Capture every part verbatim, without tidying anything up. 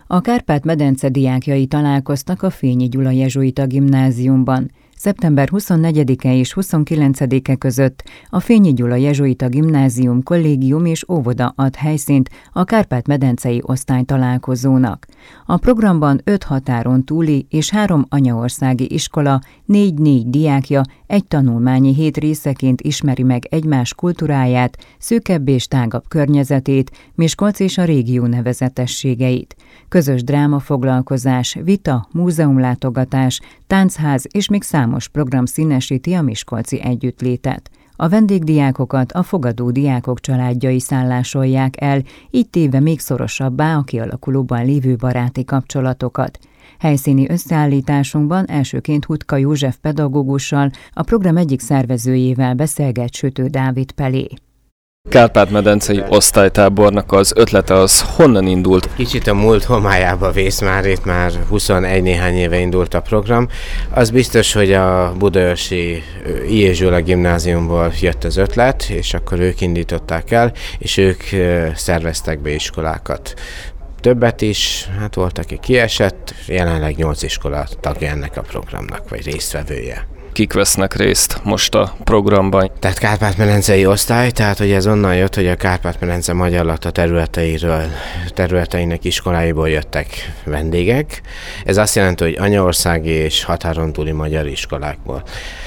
A Kárpát-medence diákjai találkoztak a Fényi Gyula jezsuita gimnáziumban. szeptember huszonnegyedike és huszonkilencedike között a Fényi Gyula jezsuita gimnázium, kollégium és óvoda ad helyszínt a Kárpát-medencei osztálytalálkozónak. A programban öt határon túli és három anyaországi iskola négy-négy diákja egy tanulmányi hét részeként ismeri meg egymás kultúráját, szűkebb és tágabb környezetét, Miskolc és a régió nevezetességeit. Közös drámafoglalkozás, vita, múzeumlátogatás, táncház és még számos program színesíti a miskolci együttlétet. A vendégdiákokat a fogadó diákok családjai szállásolják el, így téve még szorosabbá a kialakulóban lévő baráti kapcsolatokat. Helyszíni összeállításunkban elsőként Hutka József pedagógussal, a program egyik szervezőjével beszélget Sütő Dávid Pelé. Kárpát-medencei osztálytábornak az ötlete az honnan indult? Kicsit a múlt homályába vész már, itt már huszonegy néhány éve indult a program. Az biztos, hogy a budaörsi I E. Zsula gimnáziumból jött az ötlet, és akkor ők indították el, és ők szerveztek be iskolákat. Többet is, hát volt, aki kiesett, jelenleg nyolc iskola tagja ennek a programnak, vagy résztvevője. Kik vesznek részt most a programban? Tehát Kárpát-medencei osztály, tehát hogy ez onnan jött, hogy a Kárpát-medence magyarlata területeiről, területeinek iskoláiból jöttek vendégek. Ez azt jelenti, hogy anyaországi és határon túli magyar iskolákból.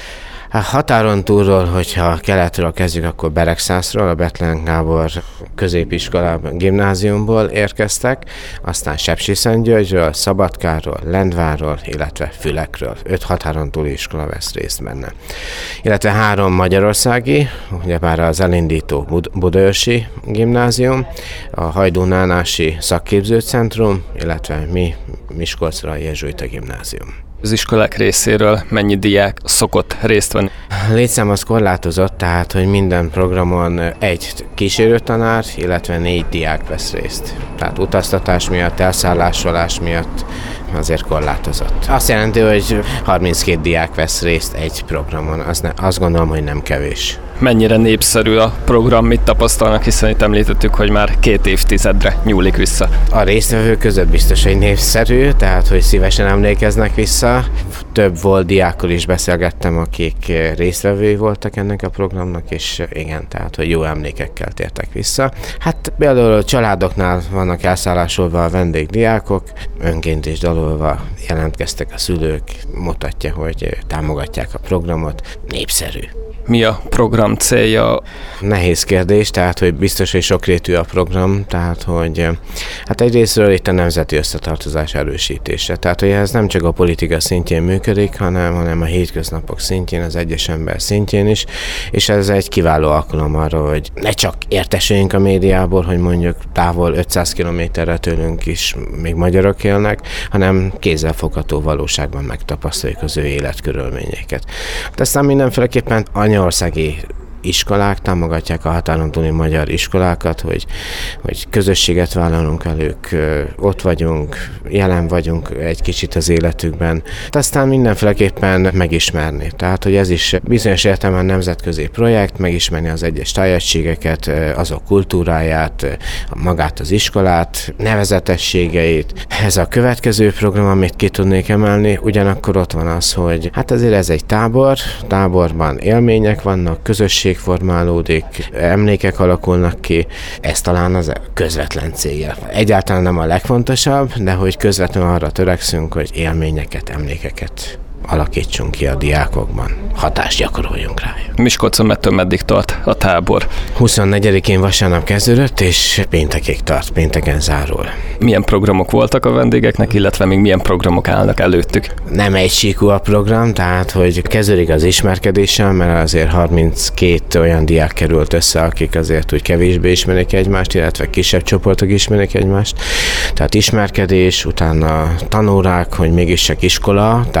A határon túlról, hogyha keletről kezdjük, akkor Beregszászról, a Bethlen Gábor középiskolában, gimnáziumból érkeztek, aztán Sepsiszentgyörgyről, Szabadkáról, Lendvárról, illetve Fülekről. Öt határon túli iskola vesz részt benne. Illetve három magyarországi, ugyebár az elindító Bud- budaörsi gimnázium, a Hajdú-Nánási szakképzőcentrum, illetve mi Miskolcra a jezsuita gimnázium. Az iskolák részéről mennyi diák szokott részt venni? A létszám az korlátozott, tehát hogy minden programon egy kísérőtanár, illetve négy diák vesz részt. Tehát utaztatás miatt, elszállásolás miatt azért korlátozott. Azt jelenti, hogy harminckét diák vesz részt egy programon, azt, ne, azt gondolom, hogy nem kevés. Mennyire népszerű a program, mit tapasztalnak, hiszen itt említettük, hogy már két évtizedre nyúlik vissza. A résztvevők között biztos, hogy népszerű, tehát hogy szívesen emlékeznek vissza. Több volt diákkal is beszélgettem, akik résztvevői voltak ennek a programnak, és igen, tehát hogy jó emlékekkel tértek vissza. Hát például a családoknál vannak elszállásolva a vendégdiákok, önként is dalolva jelentkeztek a szülők, mutatja, hogy támogatják a programot, népszerű. Mi a program célja? Nehéz kérdés, tehát hogy biztos, hogy sokrétű a program, tehát hogy hát egyrésztről itt a nemzeti összetartozás erősítése. Tehát hogy ez nem csak a politika szintjén működik, hanem, hanem a hétköznapok szintjén, az egyes ember szintjén is, és ez egy kiváló alkalom arra, hogy ne csak értesüljünk a médiából, hogy mondjuk távol ötszáz kilométerre tőlünk is még magyarok élnek, hanem kézzelfogható valóságban megtapasztaljuk az ő életkörülményeket. De aztán mindenféleképpen anyaországi iskolák támogatják a határon túli magyar iskolákat, hogy, hogy közösséget vállalunk velük, ott vagyunk, jelen vagyunk egy kicsit az életükben. De aztán mindenféleképpen megismerni. Tehát, hogy ez is bizonyos értelemben nemzetközi projekt, megismerni az egyes tájegységeket, azok kultúráját, magát az iskolát, nevezetességeit. Ez a következő program, amit ki tudnék emelni, ugyanakkor ott van az, hogy hát azért ez egy tábor, táborban élmények vannak, közösség formálódik, emlékek alakulnak ki, ez talán az közvetlen célja. Egyáltalán nem a legfontosabb, de hogy közvetlenül arra törekszünk, hogy élményeket, emlékeket alakítsunk ki a diákokban, hatást gyakoroljunk rájuk. Miskolcon mettől meddig tart a tábor? huszonnegyedikén vasárnap kezdődött, és péntekig tart, pénteken zárul. Milyen programok voltak a vendégeknek, illetve még milyen programok állnak előttük? Nem egysíkú a program, tehát hogy kezdődik az ismerkedéssel, mert azért harminckét olyan diák került össze, akik azért úgy kevésbé ismerik egymást, illetve kisebb csoportok ismerik egymást. Tehát ismerkedés, utána tanórák, hogy mégis csak iskola, tehát hogy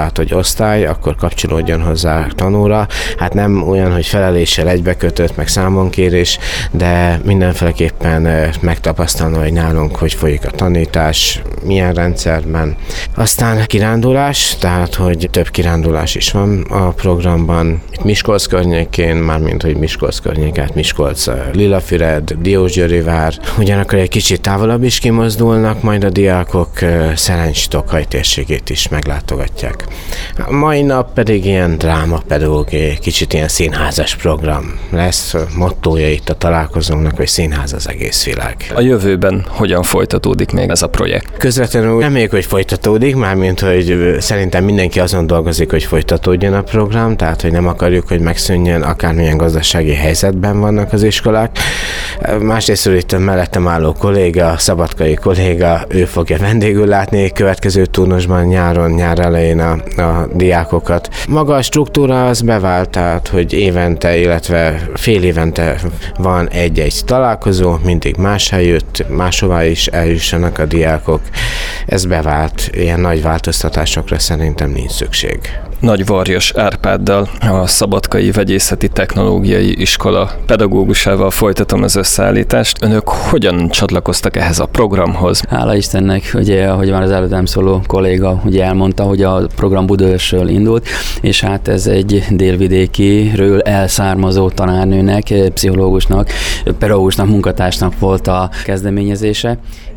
osztály, akkor kapcsolódjon hozzá tanóra. Hát nem olyan, hogy feleléssel egybekötött, meg számonkérés, de mindenféleképpen megtapasztalni, hogy nálunk hogy folyik a tanítás, milyen rendszerben. Aztán kirándulás, tehát hogy több kirándulás is van a programban. Itt Miskolc környékén, mármint hogy Miskolc környéket, Miskolc, Lilafüred, Diósgyőrivár, ugyanakkor egy kicsit távolabb is kimozdulnak, majd a diákok Szerencs-Tokaj térségét is meglátogatják. A mai nap pedig ilyen drámapedagógiai, kicsit ilyen színházas program lesz. Mottója itt a találkozónknak, hogy színház az egész világ. A jövőben hogyan folytatódik még ez a projekt? Közvetlenül nem még, hogy folytatódik, mármint, hogy szerintem mindenki azon dolgozik, hogy folytatódjon a program, tehát, hogy nem akarjuk, hogy megszűnjön, akármilyen gazdasági helyzetben vannak az iskolák. Másrészt itt mellettem álló kolléga, szabadkai kolléga, ő fogja vendégül látni következő turnusban nyáron, nyár elején a, a diákokat. Maga a struktúra az bevált, tehát, hogy évente, illetve fél évente van egy-egy találkozó, mindig más helyütt, máshová is eljussanak a diákok. Ez bevált, ilyen nagy változtatásokra szerintem nincs szükség. Nagy Varjas Árpáddal, a Szabadkai Vegyészeti Technológiai Iskola pedagógusával folytatom az összeállítást. Önök hogyan csatlakoztak ehhez a programhoz? Hála Istennek, ugye, ahogy már az előttem szóló kolléga ugye elmondta, hogy a program Budaörsről indult, és hát ez egy délvidékiről elszármazó tanárnőnek, pszichológusnak, pedagógusnak, munkatársnak volt a kezdeményezése,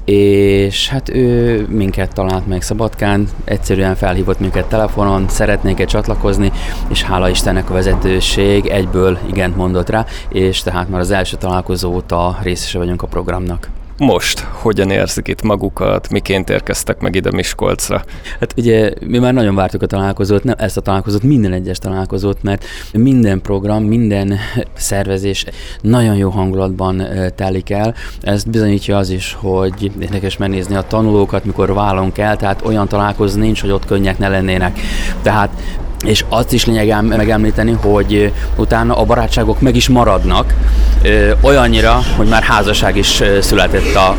és hát ő minket talált meg Szabadkán, egyszerűen felhívott minket telefonon, szeretnék-e csatlakozni, és hála Istennek a vezetőség egyből igent mondott rá, és tehát már az első találkozó óta részese vagyunk a programnak. Most hogyan érzik itt magukat, miként érkeztek meg ide Miskolcra? Hát ugye mi már nagyon vártuk a találkozót, nem ezt a találkozót, minden egyes találkozót, mert minden program, minden szervezés nagyon jó hangulatban telik el. Ezt bizonyítja az is, hogy érdekes megnézni a tanulókat, mikor válunk el, tehát olyan találkozó nincs, hogy ott könnyek ne lennének. Tehát és azt is lényegem megemlíteni, hogy utána a barátságok meg is maradnak, olyannyira, hogy már házasság is született a,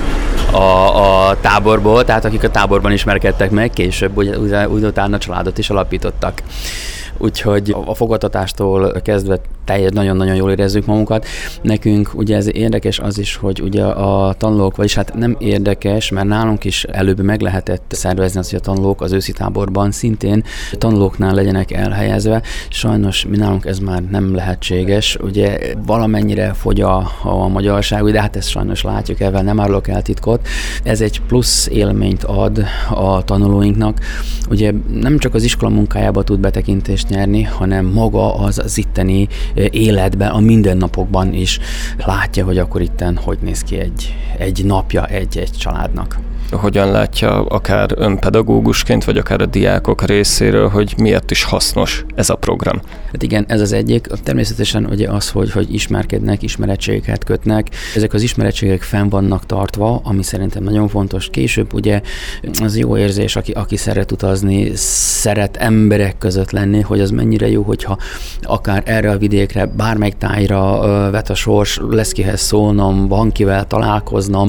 a, a táborból, tehát akik a táborban ismerkedtek meg, később úgy, úgy utána családot is alapítottak. Úgyhogy a fogadtatástól kezdve teljes, nagyon-nagyon jól érezzük magunkat. Nekünk ugye ez érdekes az is, hogy ugye a tanulók, vagyis hát nem érdekes, mert nálunk is előbb meg lehetett szervezni azt, hogy a tanulók az őszi táborban szintén tanulóknál legyenek elhelyezve. Sajnos mi nálunk ez már nem lehetséges. Ugye valamennyire fogy a, a magyarság, de hát ezt sajnos látjuk, ebben nem árulok el titkot. Ez egy plusz élményt ad a tanulóinknak. Ugye nem csak az iskola munkájába tud betekintést nyerni, hanem maga az, az itteni életben, a mindennapokban is látja, hogy akkor itten hogy néz ki egy, egy napja egy-egy családnak. Hogyan látja akár ön pedagógusként, vagy akár a diákok részéről, hogy miért is hasznos ez a program? Hát igen, ez az egyik. Természetesen ugye az, hogy, hogy ismerkednek, ismerettségeket kötnek. Ezek az ismerettségek fenn vannak tartva, ami szerintem nagyon fontos. Később ugye az jó érzés, aki, aki szeret utazni, szeret emberek között lenni, hogy az mennyire jó, hogyha akár erre a vidékre, bármelyik tájra vet a sors, lesz kihez szólnom, van kivel találkoznom,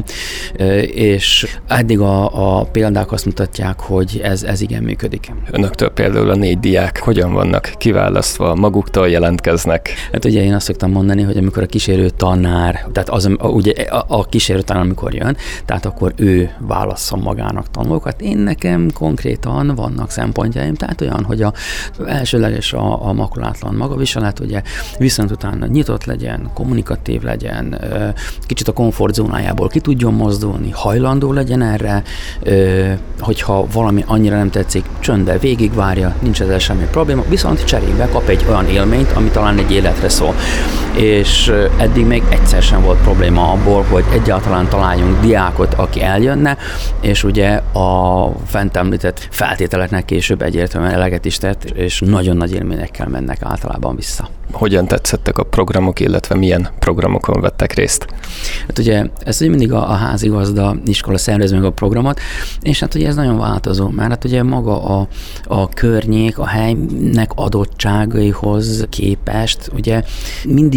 és eddig a, a példák azt mutatják, hogy ez, ez igen működik. Önöktől például a négy diák hogyan vannak kiválasztva, maguktól jelentkeznek? Hát ugye én azt szoktam mondani, hogy amikor a kísérő tanár, tehát az, ugye a, a kísérő tanár amikor jön, tehát akkor ő válasszon magának tanulókat. Én nekem konkrétan vannak szempontjaim, tehát olyan, hogy a elsőleges a, a makulátlan magaviselet, ugye viszont utána nyitott legyen, kommunikatív legyen, kicsit a komfortzónájából ki tudjon mozdulni, hajlandó legyen erre, hogyha valami annyira nem tetszik, csöndbe végigvárja, nincs ezzel semmi probléma, viszont cserébe kap egy olyan élményt, ami talán egy életre szól. És eddig még egyszer sem volt probléma abból, hogy egyáltalán találjunk diákot, aki eljönne, és ugye a fent említett feltételeknek később egyértelműen eleget is tett, és nagyon nagy élményekkel mennek általában vissza. Hogyan tetszettek a programok, illetve milyen programokon vettek részt? Hát ugye ez ugye mindig a, a házigazda iskola szervez meg a programot, és hát ugye ez nagyon változó, mert hát ugye maga a, a környék, a helynek adottságaihoz képest, ugye mindig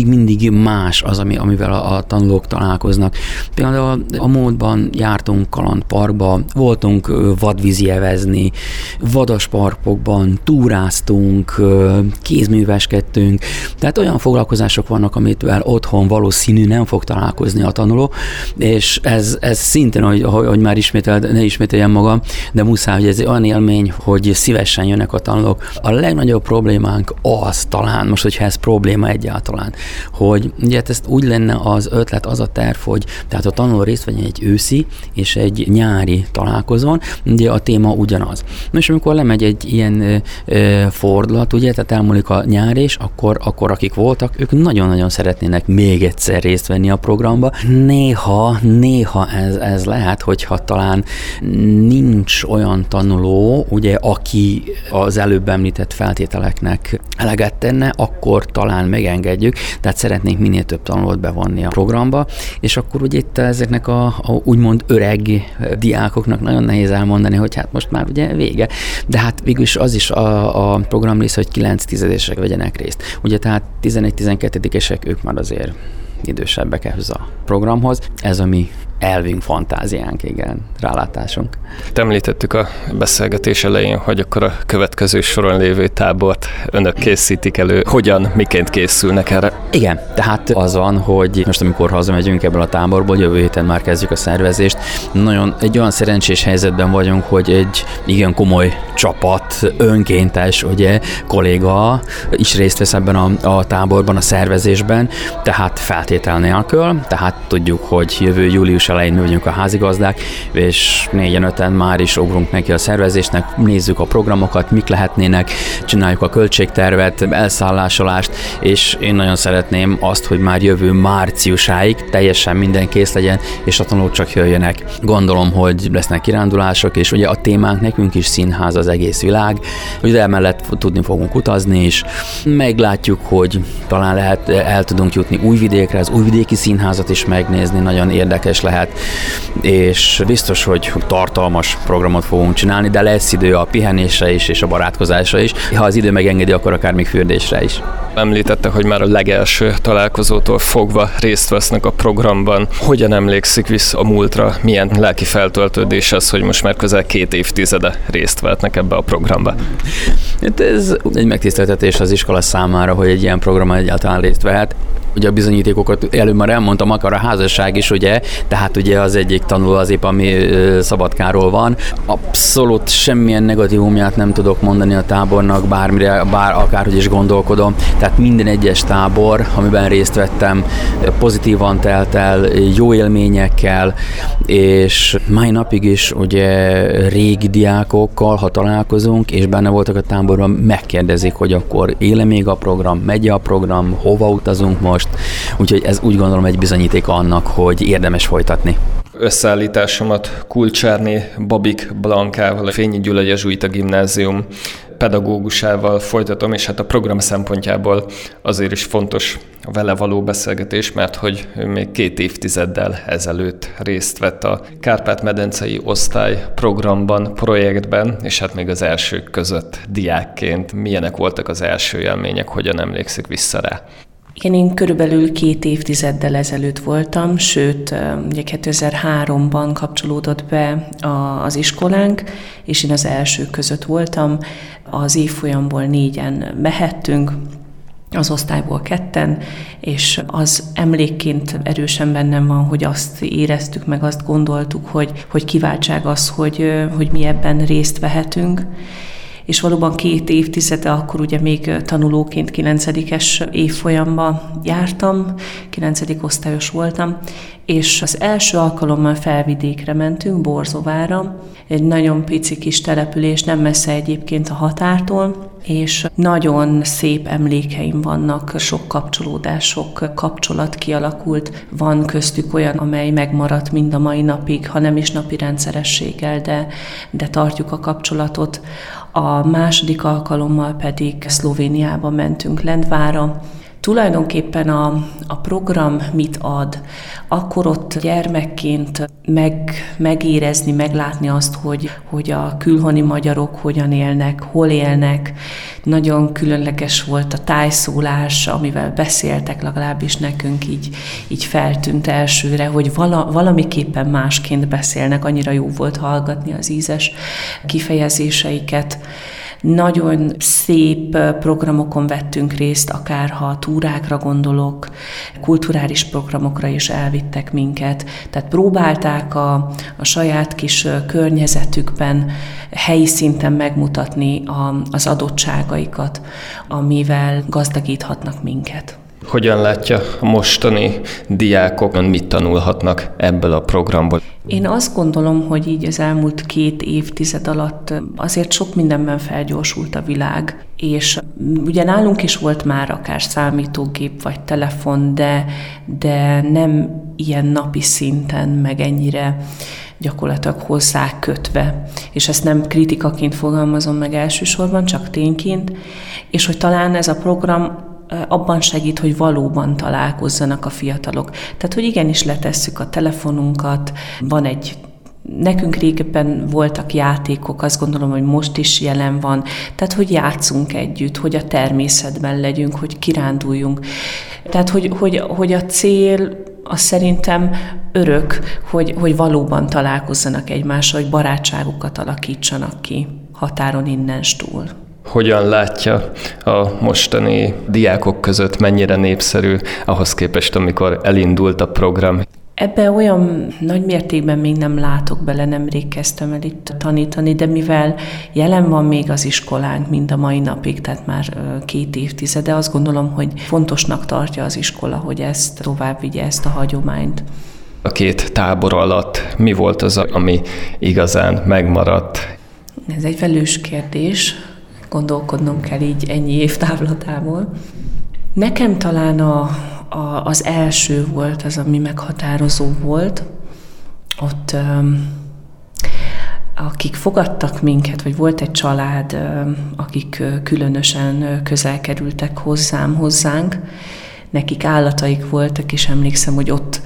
mindig más az, ami, amivel a, a tanulók találkoznak. Például a módban jártunk kalandparkba, voltunk vadvízi evezni, vadasparkokban túráztunk, kézműveskedtünk, tehát olyan foglalkozások vannak, amitvel otthon valószínű nem fog találkozni a tanuló, és ez, ez szintén, hogy, hogy már ismételt, ne ismételjem magam, de muszáj, hogy ez olyan élmény, hogy szívesen jönnek a tanulók. A legnagyobb problémánk az talán, most, hogyha ez probléma egyáltalán, hogy ugye ezt úgy lenne az ötlet, az a terv, hogy tehát a tanuló részt vegyen egy őszi és egy nyári találkozón, ugye a téma ugyanaz. Na és amikor lemegy egy ilyen ö, ö, fordulat, ugye, tehát elmúlik a nyár is, akkor, akkor akik voltak, ők nagyon-nagyon szeretnének még egyszer részt venni a programba. Néha, néha ez, ez lehet, hogyha talán nincs olyan tanuló, ugye, aki az előbb említett feltételeknek eleget tenne, akkor talán megengedjük, tehát szeretnénk minél több tanulót bevonni a programba, és akkor ugye itt ezeknek a, a úgymond öreg diákoknak nagyon nehéz elmondani, hogy hát most már ugye vége, de hát végülis az is a, a program része, hogy kilenc tizedesek vegyenek részt. Ugye tehát tizenegy-tizenkettedikesek, ők már azért idősebbek ehhez a programhoz. Ez a mi elvünk, fantáziánk, igen, rálátásunk. Említettük a beszélgetés elején, hogy akkor a következő soron lévő tábort önök készítik elő. Hogyan, miként készülnek erre? Igen, tehát az van, hogy most amikor hazamegyünk ebből a táborból, jövő héten már kezdjük a szervezést. Nagyon egy olyan szerencsés helyzetben vagyunk, hogy egy igen komoly csapat, önkéntes, ugye, kolléga is részt vesz ebben a, a táborban, a szervezésben, tehát feltétel nélkül, tehát tudjuk, hogy jövő július elején mi vagyunk a házigazdák, és négyen-öten már is ugrunk neki a szervezésnek, nézzük a programokat, mik lehetnének, csináljuk a költségtervet, elszállásolást, és én nagyon szeretném azt, hogy már jövő márciusáig teljesen minden kész legyen, és a tanulók csak jöjjenek. Gondolom, hogy lesznek kirándulások, és ugye a témánk nekünk is színház az egész világ, ugye emellett tudni fogunk utazni is. Meglátjuk, hogy talán lehet, el tudunk jutni Újvidékre, az újvidéki színházat is megnézni, nagyon érdekes lehet, és biztos, hogy tartalmas programot fogunk csinálni, de lesz idő a pihenésre is, és a barátkozásra is. Ha az idő megengedi, akkor akár még fürdésre is. Említette, hogy már a legelső találkozótól fogva részt vesznek a programban. Hogyan emlékszik vissza a múltra? Milyen lelki feltöltődés az, hogy most már közel két évtizede részt vehetnek ebbe a programba? Hát ez egy megtiszteltetés az iskola számára, hogy egy ilyen programban egyáltalán részt vehet. Ugye a bizonyítékokat előbb már elmondtam, akár a házasság is, ugye, tehát ugye az egyik tanuló az épp, ami Szabadkáról van. Abszolút semmilyen negatívumját nem tudok mondani a tábornak, bármire, bár akárhogy is gondolkodom. Tehát minden egyes tábor, amiben részt vettem, pozitívan telt el, jó élményekkel, és mai napig is ugye régi diákokkal, ha találkozunk, és benne voltak a táborban, megkérdezik, hogy akkor éle még a program, megy a program, hova utazunk most. Úgyhogy ez úgy gondolom egy bizonyíték annak, hogy érdemes folytatni. Összeállításomat Kulcsárné Babik Blankával, a Fényi Gyula Jezsuita Gimnázium pedagógusával folytatom, és hát a program szempontjából azért is fontos a vele való beszélgetés, mert hogy ő még két évtizeddel ezelőtt részt vett a Kárpát-medencei osztály programban, projektben, és hát még az elsők között diákként. Milyenek voltak az első élmények, hogyan emlékszik vissza rá? Igen, én körülbelül két évtizeddel ezelőtt voltam, sőt, ugye kétezer-háromban kapcsolódott be az iskolánk, és én az elsők között voltam. Az évfolyamból négyen mehettünk, az osztályból ketten, és az emlékként erősen bennem van, hogy azt éreztük, meg azt gondoltuk, hogy, hogy kiváltság az, hogy, hogy mi ebben részt vehetünk. És valóban két évtizede, akkor ugye még tanulóként kilencedikes évfolyamba jártam, kilencedik osztályos voltam, és az első alkalommal Felvidékre mentünk, Borzovára, egy nagyon pici kis település, nem messze egyébként a határtól, és nagyon szép emlékeim vannak, sok kapcsolódás, sok kapcsolat kialakult, van köztük olyan, amely megmaradt mind a mai napig, ha nem is napi rendszerességgel, de, de tartjuk a kapcsolatot. A második alkalommal pedig Szlovéniába mentünk, Lendvára. tulajdonképpen a, a program mit ad, akkor ott gyermekként meg, megérezni, meglátni azt, hogy, hogy a külhoni magyarok hogyan élnek, hol élnek. Nagyon különleges volt a tájszólás, amivel beszéltek, legalábbis nekünk így, így feltűnt elsőre, hogy vala, valamiképpen másként beszélnek, annyira jó volt hallgatni az ízes kifejezéseiket. Nagyon szép programokon vettünk részt, akár ha túrákra gondolok, kulturális programokra is elvittek minket. Tehát próbálták a, a saját kis környezetükben, helyi szinten megmutatni a, az adottságaikat, amivel gazdagíthatnak minket. Hogyan látja a mostani diákok, mit tanulhatnak ebből a programból? Én azt gondolom, hogy így az elmúlt két évtized alatt azért sok mindenben felgyorsult a világ, és ugye nálunk is volt már akár számítógép vagy telefon, de, de nem ilyen napi szinten, meg ennyire gyakorlatilag hozzá kötve. És ezt nem kritikaként fogalmazom meg elsősorban, csak tényként, és hogy talán ez a program abban segít, hogy valóban találkozzanak a fiatalok. Tehát, hogy igenis letesszük a telefonunkat, van egy, nekünk régebben voltak játékok, azt gondolom, hogy most is jelen van, tehát, hogy játszunk együtt, hogy a természetben legyünk, hogy kiránduljunk. Tehát, hogy, hogy, hogy a cél, az szerintem örök, hogy, hogy valóban találkozzanak egymással, hogy barátságokat alakítsanak ki határon innen túl. Hogyan látja a mostani diákok között, mennyire népszerű ahhoz képest, amikor elindult a program? Ebbe olyan nagy mértékben még nem látok bele, nemrég kezdtem el itt tanítani, de mivel jelen van még az iskolánk mind a mai napig, tehát már két évtizede, azt gondolom, hogy fontosnak tartja az iskola, hogy ezt tovább vigye, ezt a hagyományt. A két tábor alatt mi volt az, ami igazán megmaradt? Ez egy velős kérdés. Gondolkodnom kell így ennyi év távlatából. Nekem talán a, a, az első volt az, ami meghatározó volt. Ott um, akik fogadtak minket, vagy volt egy család, um, akik különösen közel kerültek hozzám, hozzánk, nekik állataik voltak, és emlékszem, hogy ott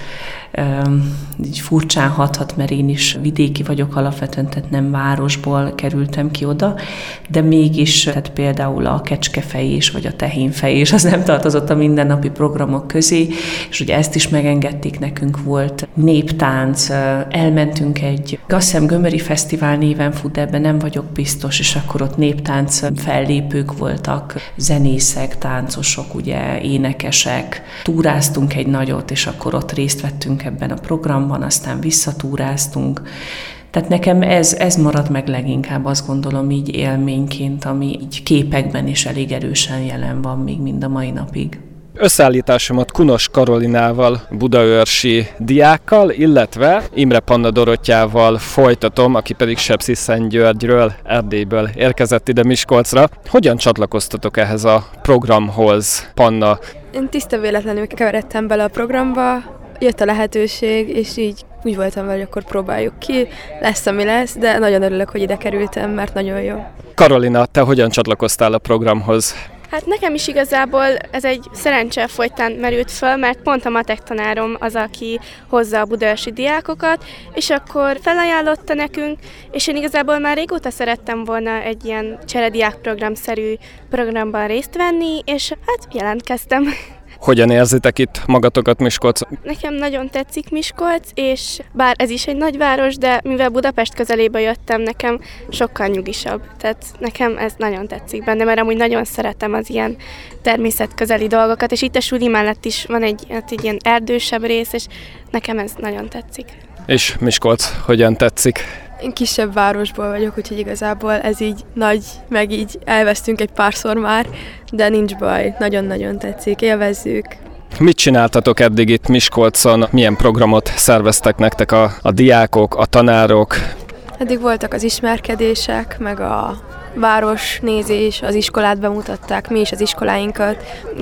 um, így furcsán hathat, mert én is vidéki vagyok alapvetően, tehát nem városból kerültem ki oda, de mégis, tehát például a kecskefejés vagy a tehénfejés, az nem tartozott a mindennapi programok közé, és ugye ezt is megengedték nekünk, volt néptánc, elmentünk egy, azt hiszem Gömöri Fesztivál néven fut, de ebben nem vagyok biztos, és akkor ott néptánc fellépők voltak, zenészek, táncosok, ugye, énekesek, túráztunk egy nagyot, és akkor ott részt vettünk ebben a programban, aztán visszatúráztunk. Tehát nekem ez, ez marad meg leginkább, azt gondolom így élményként, ami így képekben is elég erősen jelen van még mind a mai napig. Összeállításomat Kunos Karolinával, budaörsi diákkal, illetve Imre Panna Dorottyával folytatom, aki pedig Sepsiszentgyörgyről, Erdélyből érkezett ide Miskolcra. Hogyan csatlakoztatok ehhez a programhoz, Panna? Én tiszta véletlenül keveredtem bele a programba, jött a lehetőség, és így úgy voltam vele, hogy akkor próbáljuk ki, lesz, ami lesz, de nagyon örülök, hogy ide kerültem, mert nagyon jó. Karolina, te hogyan csatlakoztál a programhoz? Hát nekem is igazából ez egy szerencse folytán merült föl, mert pont a matek tanárom az, aki hozza a budaörsi diákokat, és akkor felajánlotta nekünk, és én igazából már régóta szerettem volna egy ilyen cserediák programszerű programban részt venni, és hát jelentkeztem. Hogyan érzitek itt magatokat Miskolcon? Nekem nagyon tetszik Miskolc, és bár ez is egy nagyváros, de mivel Budapest közelébe jöttem, nekem sokkal nyugisabb. Tehát nekem ez nagyon tetszik benne, mert amúgy nagyon szeretem az ilyen természetközeli dolgokat, és itt a suli mellett is van egy, hát egy ilyen erdősebb rész, és nekem ez nagyon tetszik. És Miskolc hogyan tetszik? Én kisebb városból vagyok, úgyhogy igazából ez így nagy, meg így elvesztünk egy párszor már, de nincs baj, nagyon-nagyon tetszik, élvezzük. Mit csináltatok eddig itt Miskolcon? Milyen programot szerveztek nektek a, a diákok, a tanárok? Eddig voltak az ismerkedések, meg a városnézés, az iskolát bemutatták, mi is az iskoláinkat, így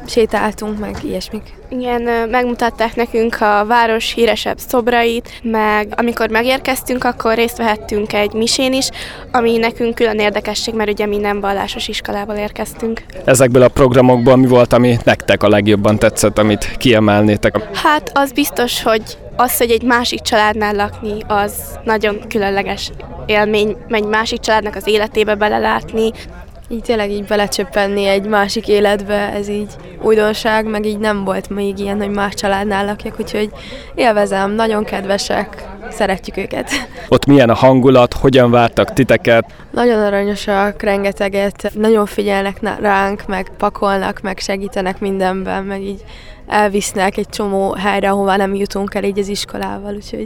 sétáltunk, meg ilyesmik. Igen, megmutatták nekünk a város híresebb szobrait, meg amikor megérkeztünk, akkor részt vehettünk egy misén is, ami nekünk külön érdekesség, mert ugye mi nem vallásos iskolából érkeztünk. Ezekből a programokból mi volt, ami nektek a legjobban tetszett, amit kiemelnétek? Hát az biztos, hogy az, hogy egy másik családnál lakni, az nagyon különleges élmény, egy másik családnak az életébe belelátni. Így tényleg így belecsöppenni egy másik életbe, ez így újdonság, meg így nem volt még ilyen, hogy más családnál lakjak, úgyhogy élvezem, nagyon kedvesek, szeretjük őket. Ott milyen a hangulat, hogyan vártak titeket? Nagyon aranyosak, rengeteget, nagyon figyelnek ránk, meg pakolnak, meg segítenek mindenben, meg így elvisznek egy csomó helyre, ahová nem jutunk el így az iskolával, úgyhogy...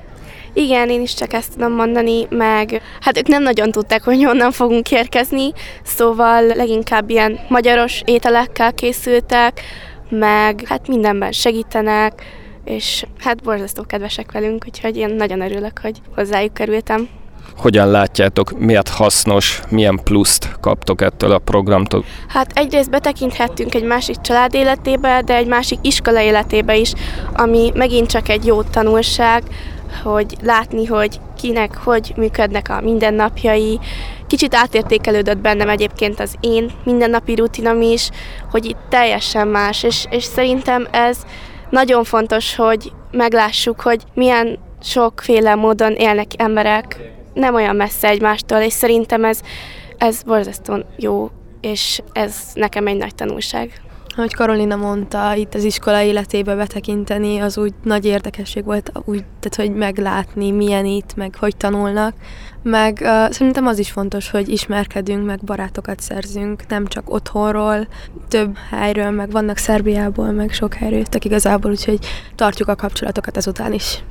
Igen, én is csak ezt tudom mondani, meg hát ők nem nagyon tudták, hogy honnan fogunk érkezni, szóval leginkább ilyen magyaros ételekkel készültek, meg hát mindenben segítenek, és hát borzasztó kedvesek velünk, úgyhogy én nagyon örülök, hogy hozzájuk kerültem. Hogyan látjátok, miért hasznos, milyen pluszt kaptok ettől a programtól? Hát egyrészt betekinthettünk egy másik család életébe, de egy másik iskola életébe is, ami megint csak egy jó tanulság, hogy látni, hogy kinek hogy működnek a mindennapjai. Kicsit átértékelődött bennem egyébként az én mindennapi rutinom is, hogy itt teljesen más, és, és szerintem ez nagyon fontos, hogy meglássuk, hogy milyen sokféle módon élnek emberek, nem olyan messze egymástól, és szerintem ez, ez borzasztóan jó, és ez nekem egy nagy tanulság. Ahogy Karolina mondta, itt az iskola életébe betekinteni, az úgy nagy érdekesség volt, úgy, tehát, hogy meglátni, milyen itt, meg hogy tanulnak. Meg uh, szerintem az is fontos, hogy ismerkedünk, meg barátokat szerzünk, nem csak otthonról, több helyről, meg vannak Szerbiából, meg sok helyről jöttek igazából, úgyhogy tartjuk a kapcsolatokat ezután is.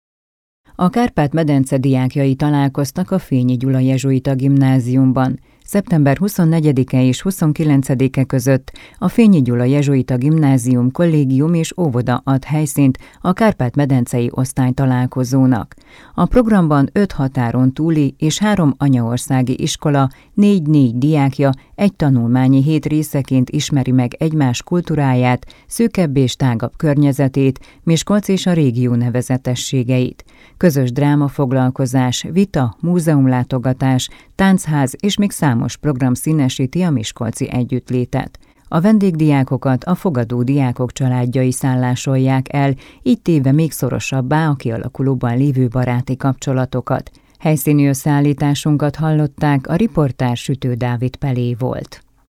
A Kárpát-medence diákjai találkoztak a Fényi Gyula jezsuita gimnáziumban. szeptember huszonnegyedike és huszonkilencedike között a Fényi Gyula jezsuita gimnázium kollégium és óvoda ad helyszínt a Kárpát-medencei osztálytalálkozónak. A programban öt határon túli és három anyaországi iskola, négy-négy diákja egy tanulmányi hét részeként ismeri meg egymás kultúráját, szűkebb és tágabb környezetét, Miskolc és a régió nevezetességeit. Közös drámafoglalkozás, vita, múzeumlátogatás, táncház és még számos program színesíti a miskolci együttlétet. A vendégdiákokat a fogadó diákok családjai szállásolják el, így téve még szorosabbá a kialakulóban lévő baráti kapcsolatokat. Helyszíni összeállításunkat hallották, a riportár Sütő Dávid Pelé volt.